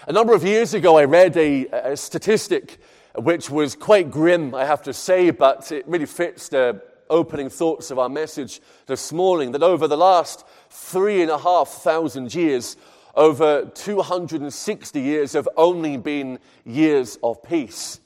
A number of years ago, I read a statistic which was quite grim, I have to say, but it really fits the opening thoughts of our message this morning, that over the last 3,500 years, over 260 years have only been years of peace.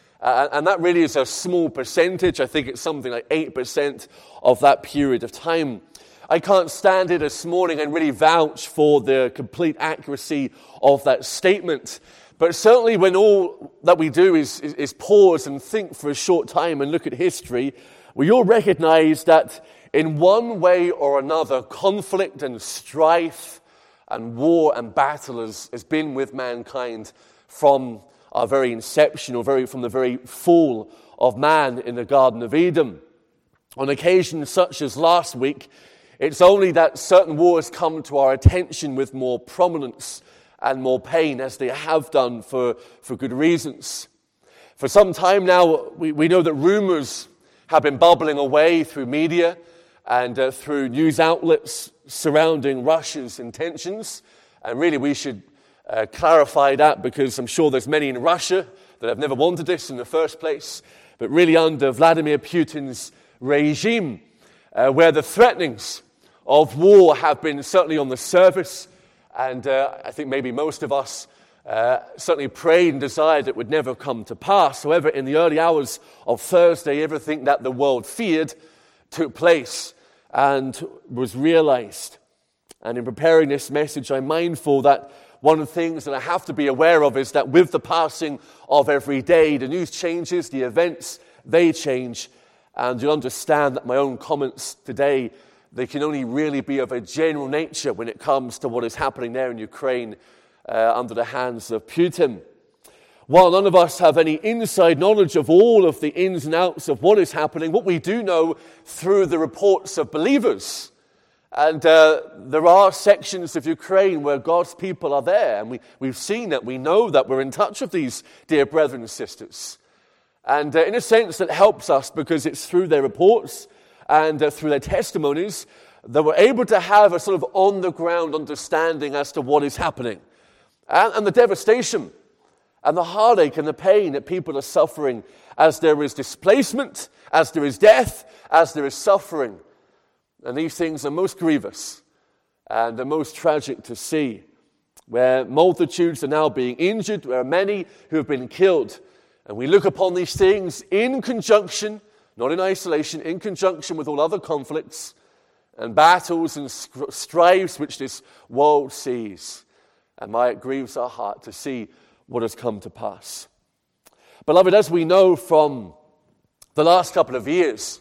And that really is a small percentage. I think it's something like 8% of that period of time. I can't stand here this morning and really vouch for the complete accuracy of that statement. But certainly when all that we do is pause and think for a short time and look at history, we all recognize that in one way or another, conflict and strife and war and battle has been with mankind from our very inception, or from the very fall of man in the Garden of Eden. On occasions such as last week, it's only that certain wars come to our attention with more prominence and more pain, as they have done for good reasons. For some time now, we know that rumors have been bubbling away through media and through news outlets surrounding Russia's intentions. And really we should clarify that, because I'm sure there's many in Russia that have never wanted this in the first place. But really under Vladimir Putin's regime, where the threatenings of war have been certainly on the surface, and I think maybe most of us certainly prayed and desired it would never come to pass. However, in the early hours of Thursday, everything that the world feared took place and was realized. And in preparing this message, I'm mindful that one of the things that I have to be aware of is that with the passing of every day, the news changes, the events, they change. And you'll understand that my own comments today, they can only really be of a general nature when it comes to what is happening there in Ukraine under the hands of Putin. While none of us have any inside knowledge of all of the ins and outs of what is happening, what we do know through the reports of believers, and there are sections of Ukraine where God's people are there, and we've seen that, we know that, we're in touch with these dear brethren and sisters. And in a sense that helps us, because it's through their reports and through their testimonies that we're able to have a sort of on-the-ground understanding as to what is happening. And the devastation and the heartache and the pain that people are suffering as there is displacement, as there is death, as there is suffering. And these things are most grievous and the most tragic to see, where multitudes are now being injured, where many who have been killed. And we look upon these things in conjunction, not in isolation, in conjunction with all other conflicts and battles and strifes which this world sees. And it grieves our heart to see what has come to pass. Beloved, as we know from the last couple of years,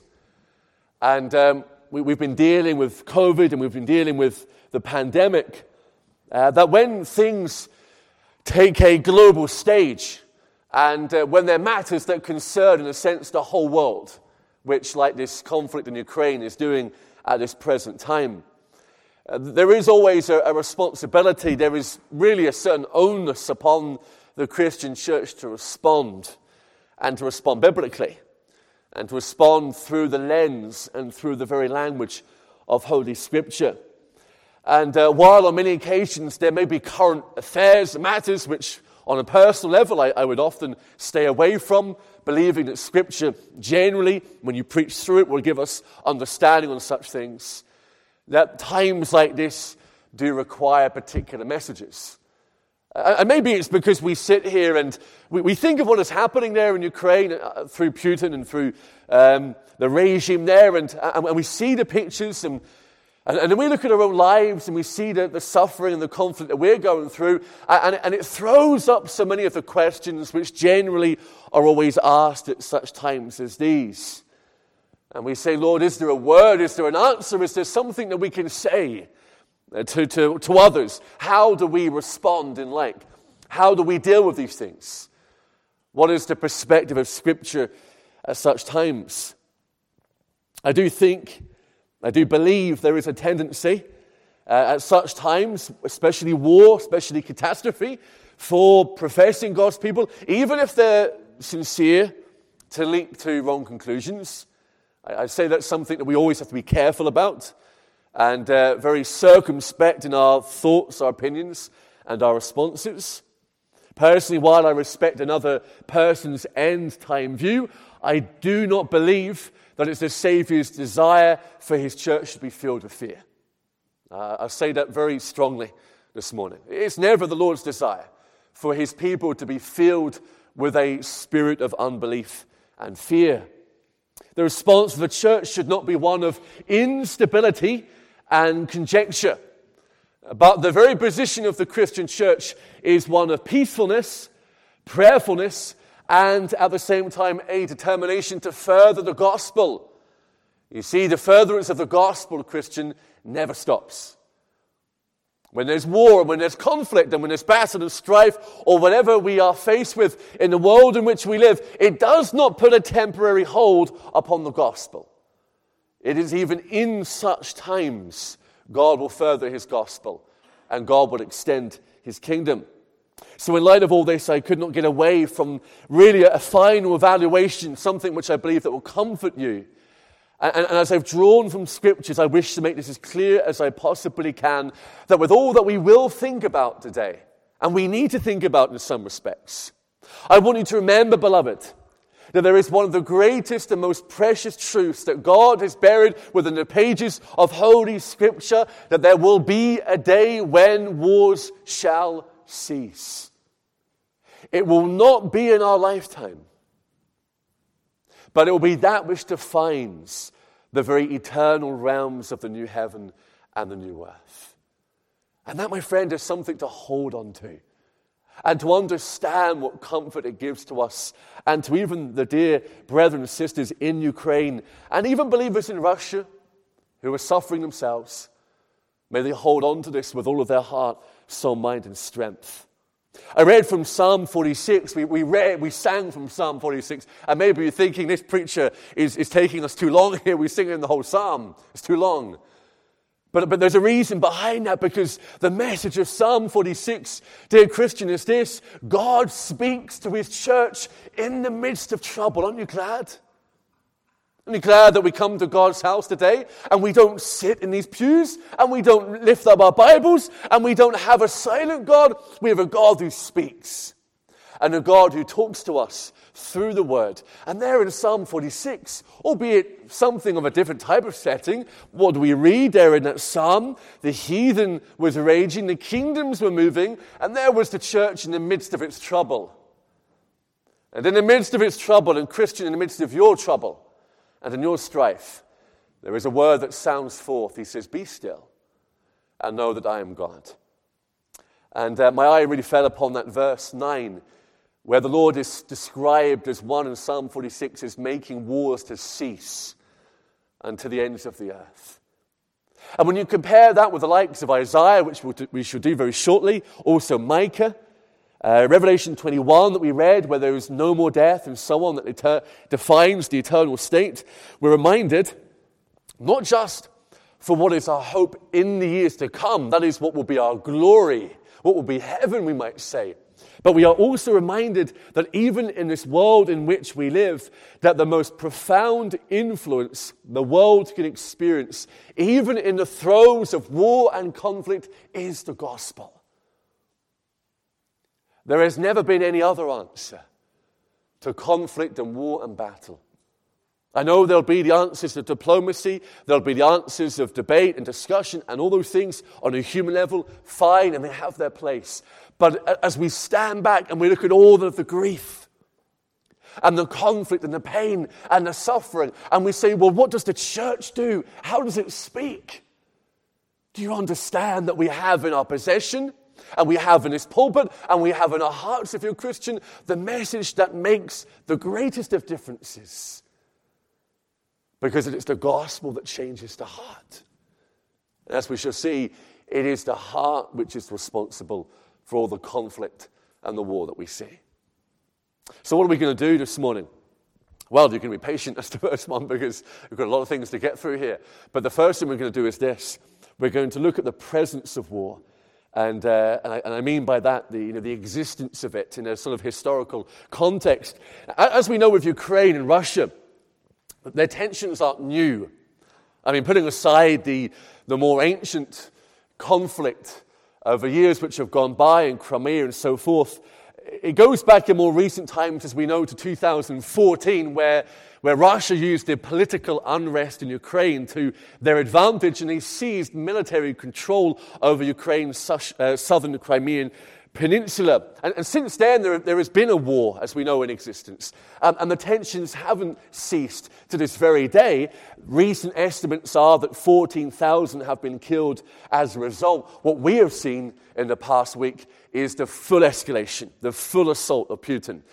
and we've been dealing with COVID and we've been dealing with the pandemic, that when things take a global stage, and when there are matters that concern, in a sense, the whole world, which, like this conflict in Ukraine, is doing at this present time, there is always a responsibility. There is really a certain onus upon the Christian church to respond, and to respond biblically, and to respond through the lens and through the very language of Holy Scripture. And while on many occasions there may be current affairs, matters which on a personal level I would often stay away from, believing that Scripture generally, when you preach through it, will give us understanding on such things, that times like this do require particular messages. And maybe it's because we sit here and we think of what is happening there in Ukraine through Putin and through the regime there, and we see the pictures, and then we look at our own lives and we see the suffering and the conflict that we're going through, and it throws up so many of the questions which generally are always asked at such times as these. And we say, Lord, is there a word? Is there an answer? Is there something that we can say to others? How do we respond in like? How do we deal with these things? What is the perspective of Scripture at such times? I do believe there is a tendency at such times, especially war, especially catastrophe, for professing God's people, even if they're sincere, to leap to wrong conclusions. I say that's something that we always have to be careful about, and very circumspect in our thoughts, our opinions, and our responses. Personally, while I respect another person's end-time view, I do not believe that it's the Saviour's desire for his church to be filled with fear. I say that very strongly this morning. It's never the Lord's desire for his people to be filled with a spirit of unbelief and fear. The response of the church should not be one of instability and conjecture. But the very position of the Christian church is one of peacefulness, prayerfulness, and at the same time a determination to further the gospel. You see, the furtherance of the gospel, Christian, never stops. When there's war, and when there's conflict, and when there's battle and strife, or whatever we are faced with in the world in which we live, it does not put a temporary hold upon the gospel. It is even in such times God will further his gospel, and God will extend his kingdom. So in light of all this, I could not get away from really a final evaluation, something which I believe that will comfort you. And as I've drawn from scriptures, I wish to make this as clear as I possibly can, that with all that we will think about today, and we need to think about in some respects, I want you to remember, beloved, that there is one of the greatest and most precious truths that God has buried within the pages of Holy Scripture, that there will be a day when wars shall cease. It will not be in our lifetime, but it will be that which defines the very eternal realms of the new heaven and the new earth. And that, my friend, is something to hold on to and to understand what comfort it gives to us and to even the dear brethren and sisters in Ukraine and even believers in Russia who are suffering themselves. May they hold on to this with all of their heart, soul, mind, and strength. I read from Psalm 46. We sang from Psalm 46. And maybe you're thinking this preacher is taking us too long here. We're singing the whole psalm. It's too long. But there's a reason behind that, because the message of Psalm 46, dear Christian, is this: God speaks to his church in the midst of trouble. Aren't you glad? Aren't you glad that we come to God's house today and we don't sit in these pews and we don't lift up our Bibles and we don't have a silent God? We have a God who speaks and a God who talks to us through the Word. And there in Psalm 46, albeit something of a different type of setting, what do we read there in that psalm? The heathen was raging, the kingdoms were moving, and there was the church in the midst of its trouble. And in the midst of its trouble, and Christian, in the midst of your trouble, and in your strife, there is a word that sounds forth. He says, "Be still and know that I am God." And my eye really fell upon that verse 9, where the Lord is described as one in Psalm 46 as making wars to cease unto the ends of the earth. And when you compare that with the likes of Isaiah, which we shall do very shortly, also Micah, Revelation 21 that we read, where there is no more death and so on, that defines the eternal state, we're reminded not just for what is our hope in the years to come, that is what will be our glory, what will be heaven, we might say, but we are also reminded that even in this world in which we live, that the most profound influence the world can experience, even in the throes of war and conflict, is the gospel. There has never been any other answer to conflict and war and battle. I know there'll be the answers to diplomacy, there'll be the answers of debate and discussion and all those things on a human level, fine, and they have their place. But as we stand back and we look at all of the grief and the conflict and the pain and the suffering, and we say, well, what does the church do? How does it speak? Do you understand that we have in our possession, and we have in this pulpit, and we have in our hearts, if you're a Christian, the message that makes the greatest of differences? Because it is the gospel that changes the heart. And as we shall see, it is the heart which is responsible for all the conflict and the war that we see. So what are we going to do this morning? Well, you can be patient as the first one, because we've got a lot of things to get through here. But the first thing we're going to do is this. We're going to look at the presence of war. And I mean by that the existence of it in a sort of historical context. As we know with Ukraine and Russia, their tensions aren't new. I mean, putting aside the more ancient conflict over years which have gone by in Crimea and so forth, It goes back in more recent times, as we know, to 2014, where Russia used their political unrest in Ukraine to their advantage, and they seized military control over Ukraine's southern Crimean Peninsula. And since then, there has been a war, as we know, in existence. And the tensions haven't ceased to this very day. Recent estimates are that 14,000 have been killed as a result. What we have seen in the past week is the full escalation, the full assault of Putin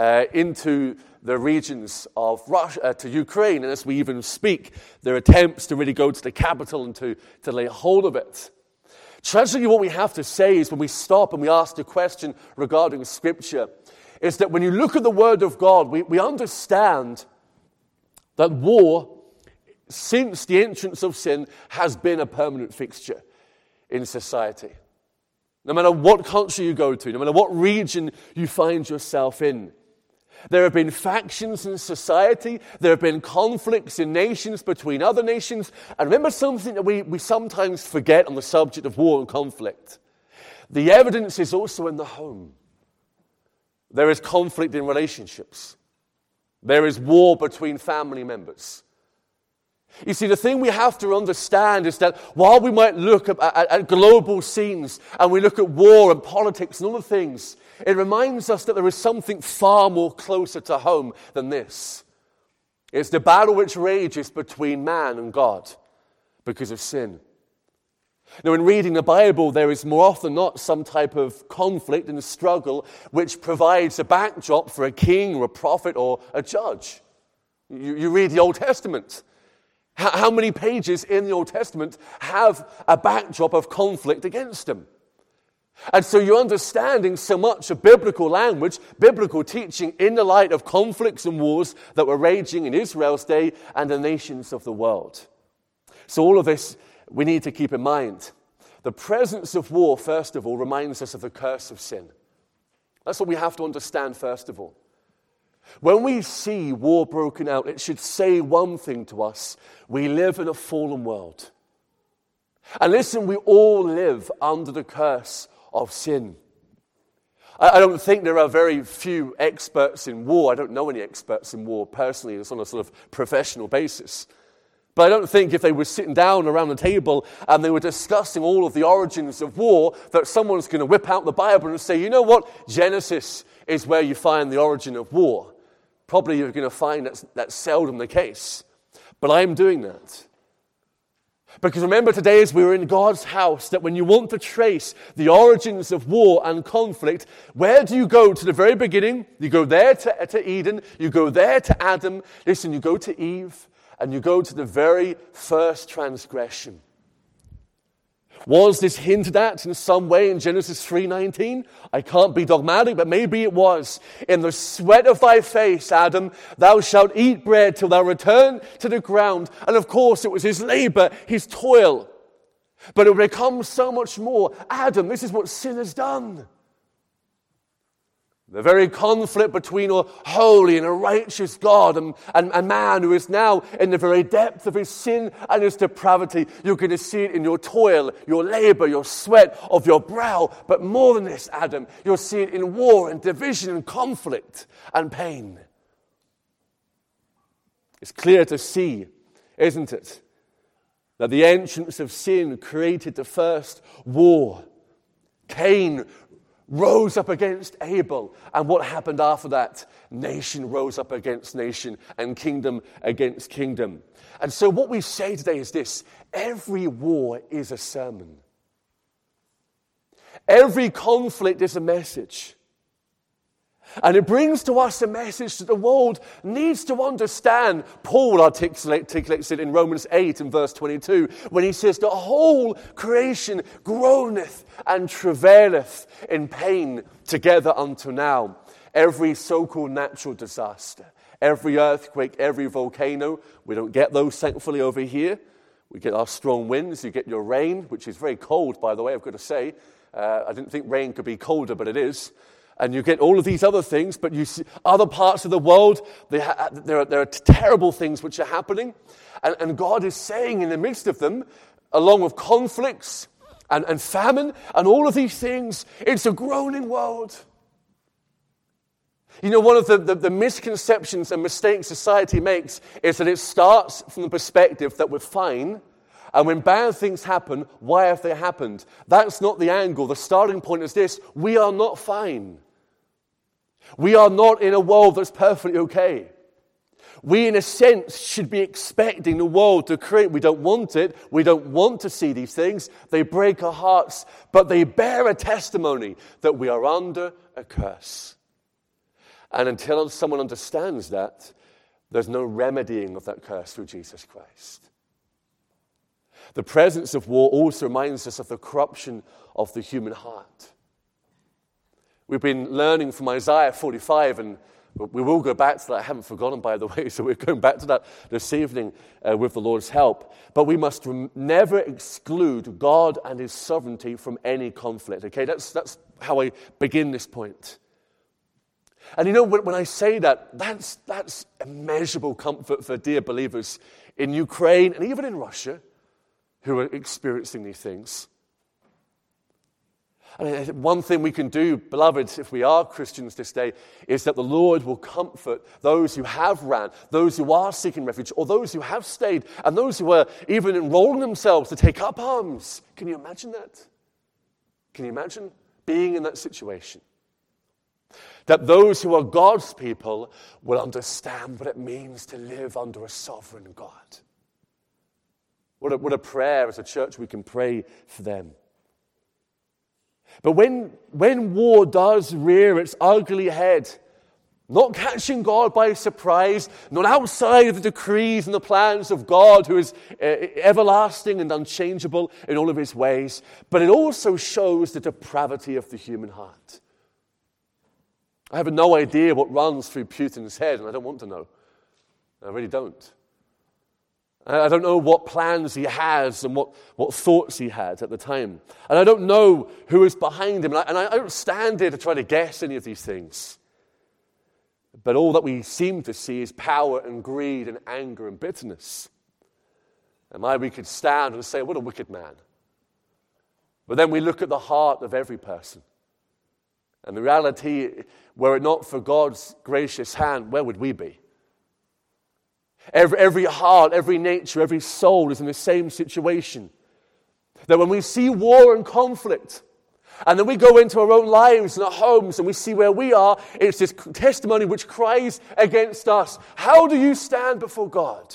into the regions of Russia, to Ukraine. And as we even speak, there are attempts to really go to the capital and to lay hold of it. Tragically, what we have to say is when we stop and we ask the question regarding Scripture, is that when you look at the Word of God, we understand that war, since the entrance of sin, has been a permanent fixture in society. No matter what country you go to, no matter what region you find yourself in, there have been factions in society, there have been conflicts in nations between other nations. And remember something that we sometimes forget on the subject of war and conflict. The evidence is also in the home. There is conflict in relationships. There is war between family members. You see, the thing we have to understand is that while we might look at global scenes and we look at war and politics and other things, it reminds us that there is something far more closer to home than this. It's the battle which rages between man and God because of sin. Now, in reading the Bible, there is more often than not some type of conflict and struggle which provides a backdrop for a king or a prophet or a judge. You read the Old Testament. How many pages in the Old Testament have a backdrop of conflict against them? And so you're understanding so much of biblical language, biblical teaching in the light of conflicts and wars that were raging in Israel's day and the nations of the world. So all of this we need to keep in mind. The presence of war, first of all, reminds us of the curse of sin. That's what we have to understand, first of all. When we see war broken out, it should say one thing to us. We live in a fallen world. And listen, we all live under the curse of sin. I don't think there are very few experts in war. I don't know any experts in war personally. It's on a sort of professional basis. But I don't think if they were sitting down around the table and they were discussing all of the origins of war, that someone's going to whip out the Bible and say, you know what, Genesis is where you find the origin of war. Probably you're going to find that's seldom the case. But I'm doing that. Because remember today as we were in God's house, that when you want to trace the origins of war and conflict, where do you go to the very beginning? You go there to Eden, you go there to Adam, listen, you go to Eve, and you go to the very first transgression. Was this hinted at in some way in Genesis 3:19? I can't be dogmatic, but maybe it was. In the sweat of thy face, Adam, thou shalt eat bread till thou return to the ground. And of course, it was his labor, his toil. But it becomes so much more. Adam, this is what sin has done. The very conflict between a holy and a righteous God and man who is now in the very depth of his sin and his depravity. You're going to see it in your toil, your labor, your sweat of your brow. But more than this, Adam, you'll see it in war and division and conflict and pain. It's clear to see, isn't it, that the entrance of sin created the first war. Cain rose up against Abel. And what happened after that? Nation rose up against nation and kingdom against kingdom. And so what we say today is this: every war is a sermon. Every conflict is a message. And it brings to us a message that the world needs to understand. Paul articulates it in Romans 8 and verse 22 when he says, the whole creation groaneth and travaileth in pain together unto now. Every so-called natural disaster, every earthquake, every volcano, we don't get those thankfully over here. We get our strong winds, you get your rain, which is very cold, by the way, I've got to say. I didn't think rain could be colder, but it is. And you get all of these other things, but you see other parts of the world, there are terrible things which are happening. And God is saying in the midst of them, along with conflicts and famine and all of these things, it's a groaning world. You know, one of the misconceptions and mistakes society makes is that it starts from the perspective that we're fine, and when bad things happen, why have they happened? That's not the angle. The starting point is this: we are not fine. We are not in a world that's perfectly okay. We, in a sense, should be expecting the world to create. We don't want it. We don't want to see these things. They break our hearts, but they bear a testimony that we are under a curse. And until someone understands that, there's no remedying of that curse through Jesus Christ. The presence of war also reminds us of the corruption of the human heart. We've been learning from Isaiah 45, and we will go back to that. I haven't forgotten, by the way, so we're going back to that this evening with the Lord's help. But we must never exclude God and His sovereignty from any conflict. Okay, that's how I begin this point. And you know, when I say that, that's immeasurable comfort for dear believers in Ukraine and even in Russia who are experiencing these things. And one thing we can do, beloved, if we are Christians this day, is that the Lord will comfort those who have ran, those who are seeking refuge, or those who have stayed, and those who are even enrolling themselves to take up arms. Can you imagine that? Can you imagine being in that situation? That those who are God's people will understand what it means to live under a sovereign God. What a prayer as a church we can pray for them. But when war does rear its ugly head, not catching God by surprise, not outside of the decrees and the plans of God, who is everlasting and unchangeable in all of His ways, but it also shows the depravity of the human heart. I have no idea what runs through Putin's head, and I don't want to know. I really don't. I don't know what plans he has and what thoughts he had at the time. And I don't know who is behind him. And I don't stand here to try to guess any of these things. But all that we seem to see is power and greed and anger and bitterness. And we could stand and say, what a wicked man. But then we look at the heart of every person. And the reality, were it not for God's gracious hand, where would we be? Every heart, every nature, every soul is in the same situation. That when we see war and conflict, and then we go into our own lives and our homes and we see where we are, it's this testimony which cries against us. How do you stand before God?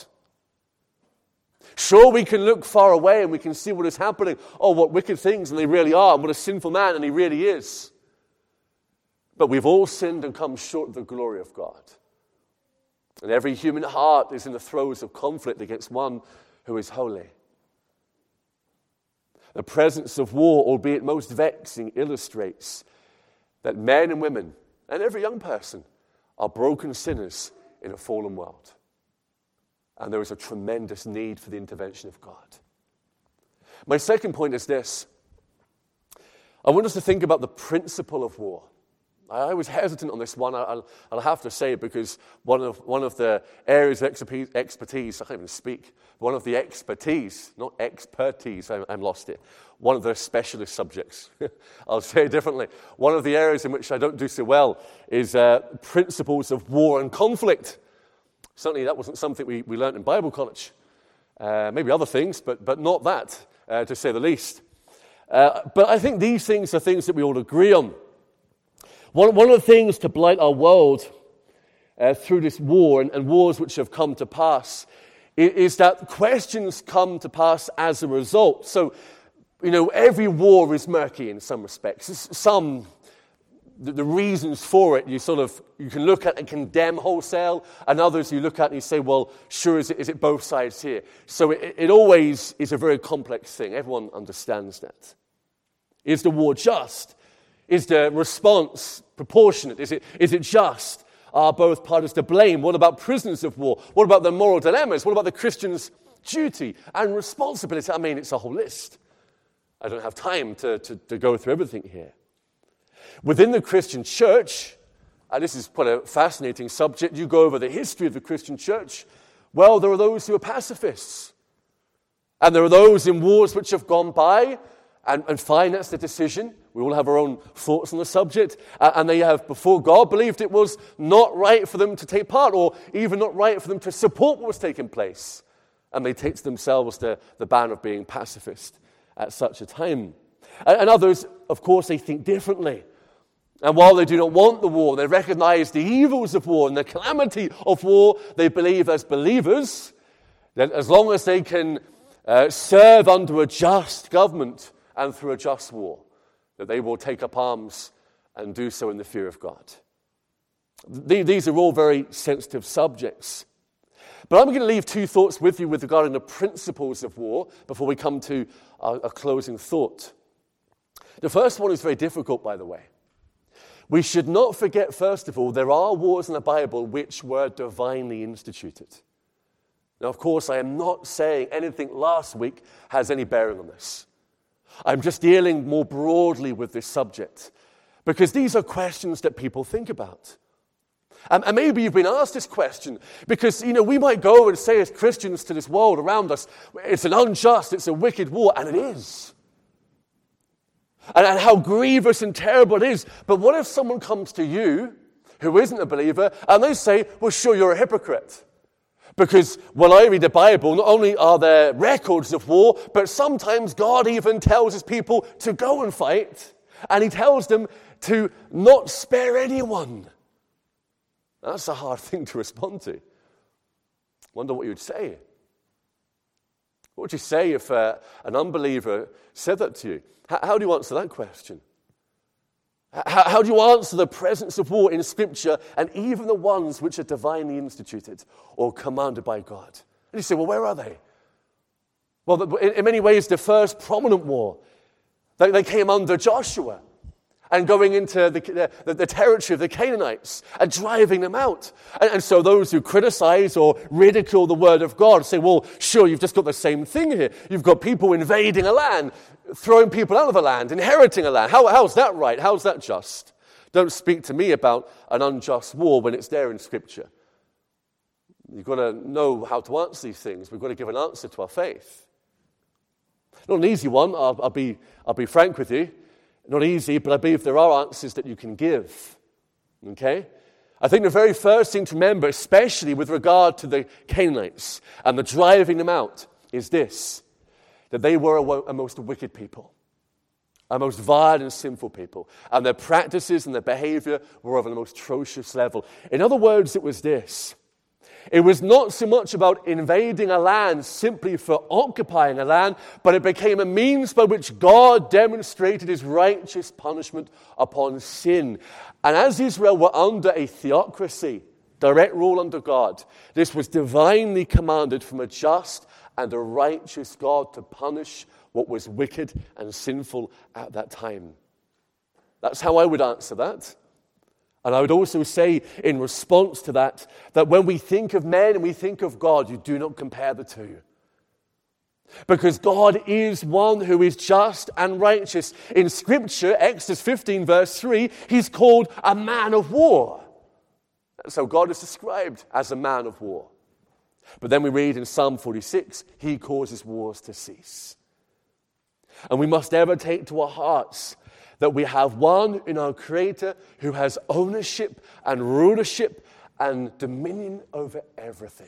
Sure, we can look far away and we can see what is happening. Oh, what wicked things, and they really are, and what a sinful man, and he really is. But we've all sinned and come short of the glory of God. And every human heart is in the throes of conflict against one who is holy. The presence of war, albeit most vexing, illustrates that men and women, and every young person, are broken sinners in a fallen world. And there is a tremendous need for the intervention of God. My second point is this. I want us to think about the principle of war. I was hesitant on this one, I'll have to say, because one of the areas of expertise, I can't even speak, one of the expertise, not expertise, I'm lost it, one of the specialist subjects, I'll say it differently, one of the areas in which I don't do so well is principles of war and conflict. Certainly that wasn't something we learned in Bible college. Maybe other things, but not that, to say the least. But I think these things are things that we all agree on. One of the things to blight our world through this war and wars which have come to pass is that questions come to pass as a result. So, you know, every war is murky in some respects. The reasons for it, you can look at and condemn wholesale, and others you look at and you say, well, sure, is it both sides here? So it always is a very complex thing. Everyone understands that. Is the war just? Is the response proportionate? Is it just? Are both parties to blame? What about prisoners of war? What about the moral dilemmas? What about the Christian's duty and responsibility? I mean, it's a whole list. I don't have time to go through everything here. Within the Christian church, and this is quite a fascinating subject, you go over the history of the Christian church, well, there are those who are pacifists. And there are those in wars which have gone by, and fine, that's the decision. We all have our own thoughts on the subject, and they have, before God, believed it was not right for them to take part, or even not right for them to support what was taking place. And they take to themselves the ban of being pacifist at such a time. And others, of course, they think differently. And while they do not want the war, they recognize the evils of war and the calamity of war, they believe as believers that as long as they can serve under a just government and through a just war, that they will take up arms and do so in the fear of God. These are all very sensitive subjects. But I'm going to leave two thoughts with you with regarding the principles of war before we come to a closing thought. The first one is very difficult, by the way. We should not forget, first of all, there are wars in the Bible which were divinely instituted. Now, of course, I am not saying anything last week has any bearing on this. I'm just dealing more broadly with this subject because these are questions that people think about. And maybe you've been asked this question because, we might go and say as Christians to this world around us, it's an unjust, it's a wicked war, and it is. And how grievous and terrible it is. But what if someone comes to you who isn't a believer and they say, well, sure, you're a hypocrite. Because when I read the Bible, not only are there records of war, but sometimes God even tells his people to go and fight. And he tells them to not spare anyone. That's a hard thing to respond to. Wonder what you'd say. What would you say if an unbeliever said that to you? How do you answer that question? How do you answer the presence of war in Scripture and even the ones which are divinely instituted or commanded by God? And you say, well, where are they? Well, in many ways, the first prominent war, they came under Joshua and going into the territory of the Canaanites and driving them out. And so those who criticize or ridicule the word of God say, well, sure, you've just got the same thing here. You've got people invading a land, throwing people out of a land, inheriting a land. How's that right? How's that just? Don't speak to me about an unjust war when it's there in Scripture. You've got to know how to answer these things. We've got to give an answer to our faith. Not an easy one, I'll be frank with you. Not easy, but I believe there are answers that you can give. Okay? I think the very first thing to remember, especially with regard to the Canaanites and the driving them out, is this, that they were a most wicked people, a most vile and sinful people, and their practices and their behavior were of the most atrocious level. In other words, it was this. It was not so much about invading a land simply for occupying a land, but it became a means by which God demonstrated his righteous punishment upon sin. And as Israel were under a theocracy, direct rule under God, this was divinely commanded from a just and a righteous God to punish what was wicked and sinful at that time. That's how I would answer that. And I would also say in response to that when we think of men and we think of God, you do not compare the two. Because God is one who is just and righteous. In Scripture, Exodus 15 verse 3, he's called a man of war. So God is described as a man of war. But then we read in Psalm 46, he causes wars to cease. And we must ever take to our hearts that we have one in our Creator who has ownership and rulership and dominion over everything.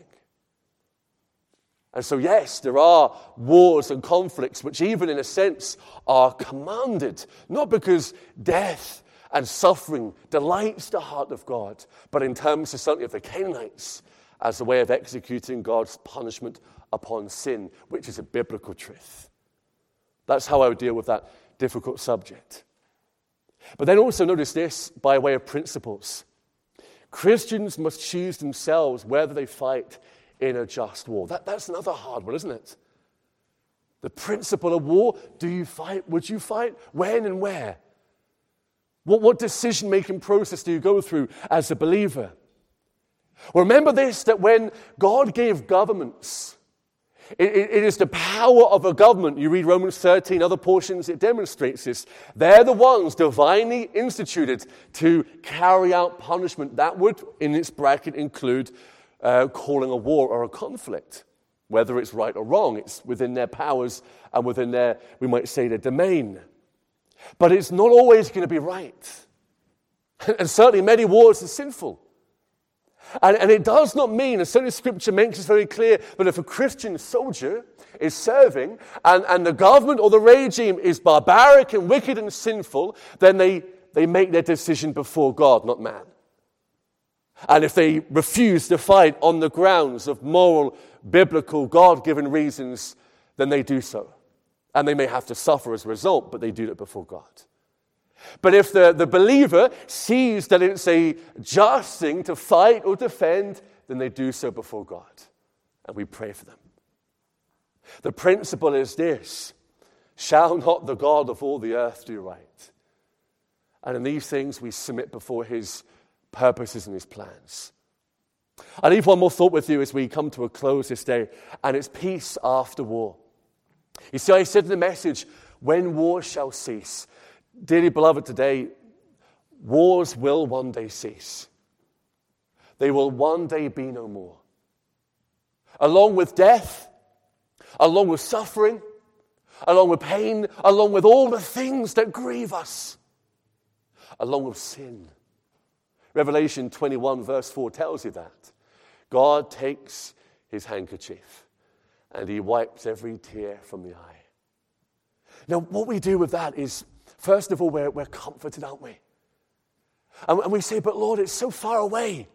And so, yes, there are wars and conflicts which even in a sense are commanded, not because death and suffering delights the heart of God, but in terms of certainly of the Canaanites as a way of executing God's punishment upon sin, which is a biblical truth. That's how I would deal with that difficult subject. But then also notice this by way of principles. Christians must choose themselves whether they fight in a just war. That's another hard one, isn't it? The principle of war, do you fight? Would you fight? When and where? What decision-making process do you go through as a believer? Well, remember this, that when God gave governments, it is the power of a government. You read Romans 13, other portions, it demonstrates this. They're the ones divinely instituted to carry out punishment. That would, in its bracket, include calling a war or a conflict. Whether it's right or wrong, it's within their powers and within their, we might say, their domain. But it's not always going to be right. And certainly many wars are sinful. And it does not mean, and certainly Scripture makes it very clear, that if a Christian soldier is serving and the government or the regime is barbaric and wicked and sinful, then they make their decision before God, not man. And if they refuse to fight on the grounds of moral, biblical, God-given reasons, then they do so. And they may have to suffer as a result, but they do it before God. But if the believer sees that it's a just thing to fight or defend, then they do so before God. And we pray for them. The principle is this: shall not the God of all the earth do right? And in these things we submit before his purposes and his plans. I leave one more thought with you as we come to a close this day, and it's peace after war. You see, I said in the message, when war shall cease. Dearly beloved, today, wars will one day cease. They will one day be no more. Along with death, along with suffering, along with pain, along with all the things that grieve us, along with sin. Revelation 21 verse 4 tells you that. God takes his handkerchief and he wipes every tear from the eye. Now, what we do with that is, first of all, we're comforted, aren't we? And we say, but Lord, it's so far away.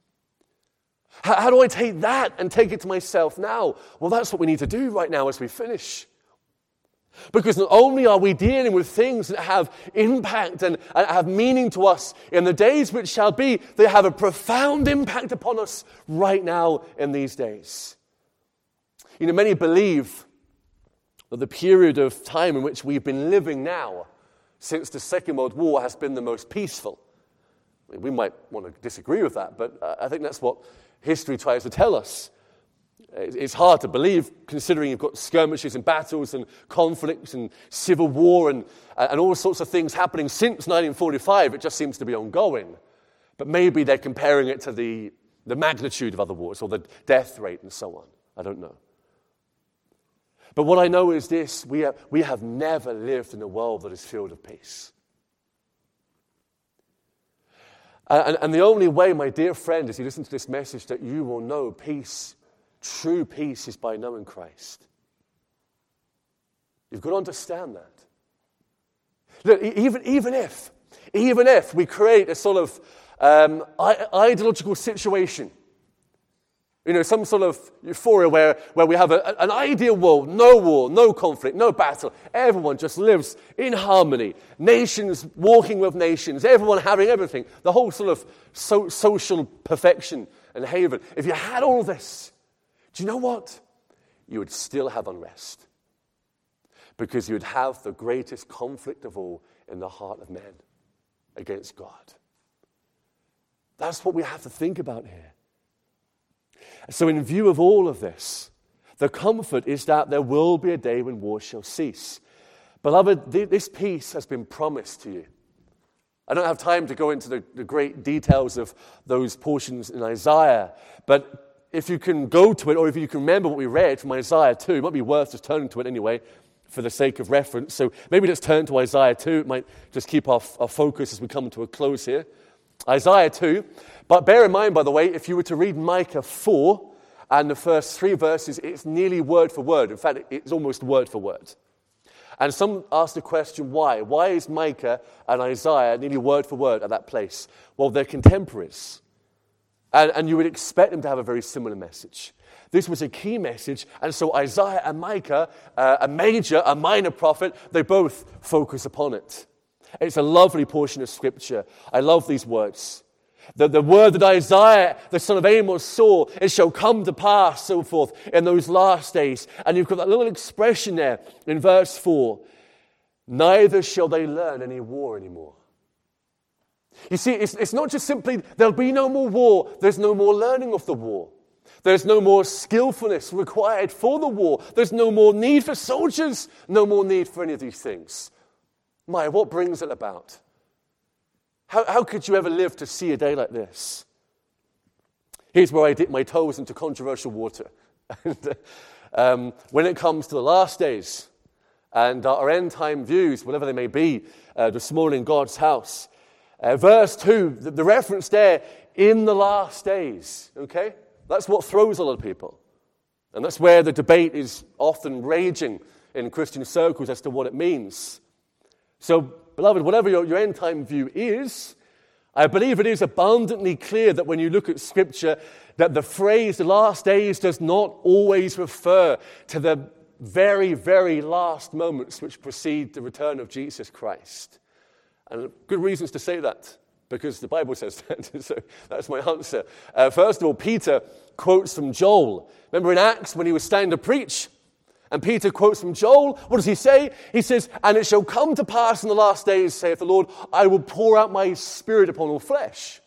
How do I take that and take it to myself now? Well, that's what we need to do right now as we finish. Because not only are we dealing with things that have impact and have meaning to us in the days which shall be, they have a profound impact upon us right now in these days. You know, many believe that the period of time in which we've been living now, since the Second World War, has been the most peaceful. I mean, we might want to disagree with that, but I think that's what history tries to tell us. It's hard to believe, considering you've got skirmishes and battles and conflicts and civil war and all sorts of things happening since 1945. It just seems to be ongoing. But maybe they're comparing it to the magnitude of other wars or the death rate and so on. I don't know. But what I know is this: we have never lived in a world that is filled with peace. And the only way, my dear friend, as you listen to this message, that you will know peace, true peace, is by knowing Christ. You've got to understand that. Look, even if we create a sort of ideological situation, you know, some sort of euphoria where we have an ideal world, no war, no conflict, no battle. Everyone just lives in harmony. Nations walking with nations, everyone having everything. The whole sort of social perfection and haven. If you had all this, do you know what? You would still have unrest. Because you would have the greatest conflict of all in the heart of man against God. That's what we have to think about here. So in view of all of this, the comfort is that there will be a day when war shall cease. Beloved, this peace has been promised to you. I don't have time to go into the great details of those portions in Isaiah, but if you can go to it, or if you can remember what we read from Isaiah 2, it might be worth just turning to it anyway, for the sake of reference. So maybe let's turn to Isaiah 2. It might just keep our focus as we come to a close here. Isaiah 2. But bear in mind, by the way, if you were to read Micah 4 and the first 3 verses, it's nearly word for word. In fact, it's almost word for word. And some ask the question, why? Why is Micah and Isaiah nearly word for word at that place? Well, they're contemporaries. And you would expect them to have a very similar message. This was a key message, and so Isaiah and Micah, a major, a minor prophet, they both focus upon it. It's a lovely portion of Scripture. I love these words. The word that Isaiah, the son of Amos, saw, it shall come to pass, so forth, in those last days. And you've got that little expression there in verse 4. Neither shall they learn any war anymore. You see, it's not just simply, there'll be no more war. There's no more learning of the war. There's no more skillfulness required for the war. There's no more need for soldiers. No more need for any of these things. My, what brings it about? How could you ever live to see a day like this? Here's where I dip my toes into controversial water. When it comes to the last days and our end-time views, whatever they may be, this morning in God's house. Verse 2, the reference there, in the last days, okay? That's what throws a lot of people. And that's where the debate is often raging in Christian circles as to what it means. So, beloved, whatever your end-time view is, I believe it is abundantly clear that when you look at Scripture, that the phrase, the last days, does not always refer to the very, very last moments which precede the return of Jesus Christ. And good reasons to say that, because the Bible says that. So that's my answer. First of all, Peter quotes from Joel. Remember in Acts when he was standing to preach, and Peter quotes from Joel. What does he say? He says, "And it shall come to pass in the last days, saith the Lord, I will pour out my spirit upon all flesh."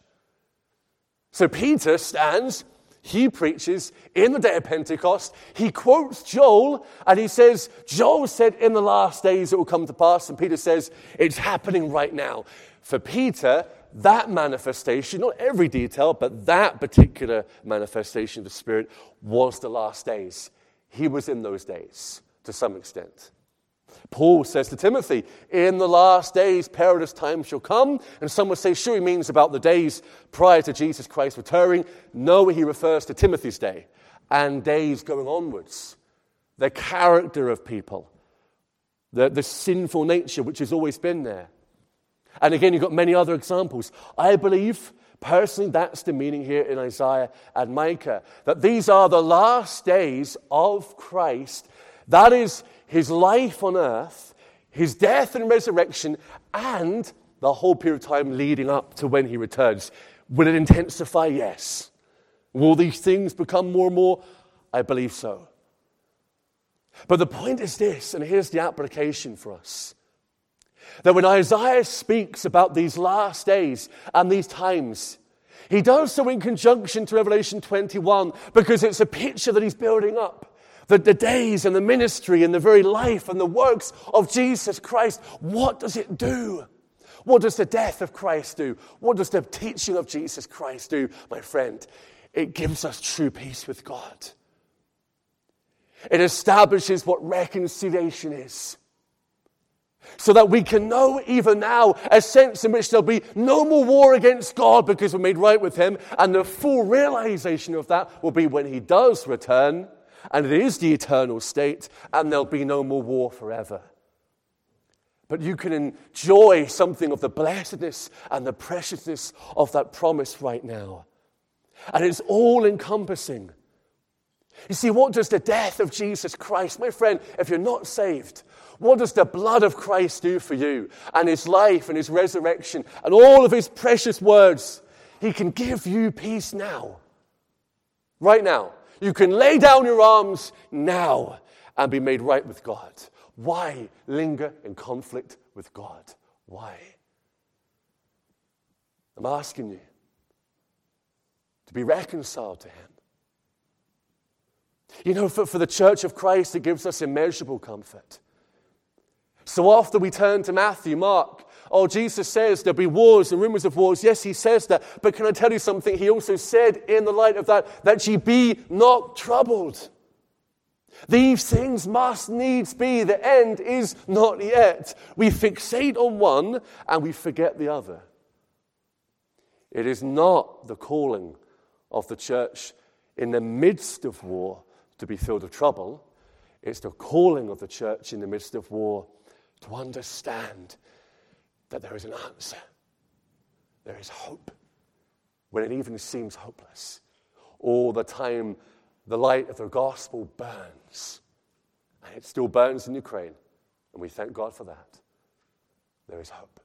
So Peter stands, he preaches in the day of Pentecost, he quotes Joel, and he says, Joel said in the last days it will come to pass, and Peter says, it's happening right now. For Peter, that manifestation, not every detail, but that particular manifestation of the Spirit was the last days. He was in those days, to some extent. Paul says to Timothy, in the last days, perilous times shall come. And some would say, sure, he means about the days prior to Jesus Christ returning. No, he refers to Timothy's day and days going onwards. The character of people, the sinful nature which has always been there. And again, you've got many other examples. I believe, personally, that's the meaning here in Isaiah and Micah, that these are the last days of Christ. That is his life on earth, his death and resurrection, and the whole period of time leading up to when he returns. Will it intensify? Yes. Will these things become more and more? I believe so. But the point is this, and here's the application for us, that when Isaiah speaks about these last days and these times, he does so in conjunction to Revelation 21 because it's a picture that he's building up. That the days and the ministry and the very life and the works of Jesus Christ, what does it do? What does the death of Christ do? What does the teaching of Jesus Christ do, my friend? It gives us true peace with God. It establishes what reconciliation is. So that we can know even now a sense in which there'll be no more war against God because we're made right with him. And the full realization of that will be when he does return. And it is the eternal state, and there'll be no more war forever. But you can enjoy something of the blessedness and the preciousness of that promise right now. And it's all-encompassing. You see, what does the death of Jesus Christ, my friend, if you're not saved, what does the blood of Christ do for you? And his life and his resurrection and all of his precious words, he can give you peace now. Right now. You can lay down your arms now and be made right with God. Why linger in conflict with God? Why? I'm asking you to be reconciled to him. You know, for the church of Christ, it gives us immeasurable comfort. So often we turn to Matthew, Mark. Oh, Jesus says there'll be wars and rumors of wars. Yes, he says that. But can I tell you something? He also said in the light of that ye be not troubled. These things must needs be. The end is not yet. We fixate on one and we forget the other. It is not the calling of the church in the midst of war to be filled with trouble. It's the calling of the church in the midst of war to understand that there is an answer. There is hope when it even seems hopeless. All the time the light of the gospel burns. And it still burns in Ukraine. And we thank God for that. There is hope.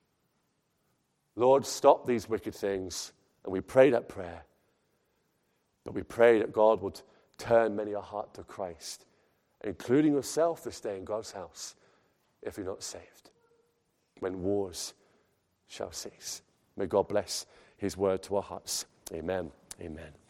Lord, stop these wicked things. And we pray that prayer. But we pray that God would turn many a heart to Christ, including yourself this day in God's house, if you're not saved, when wars shall cease. May God bless his word to our hearts. Amen. Amen.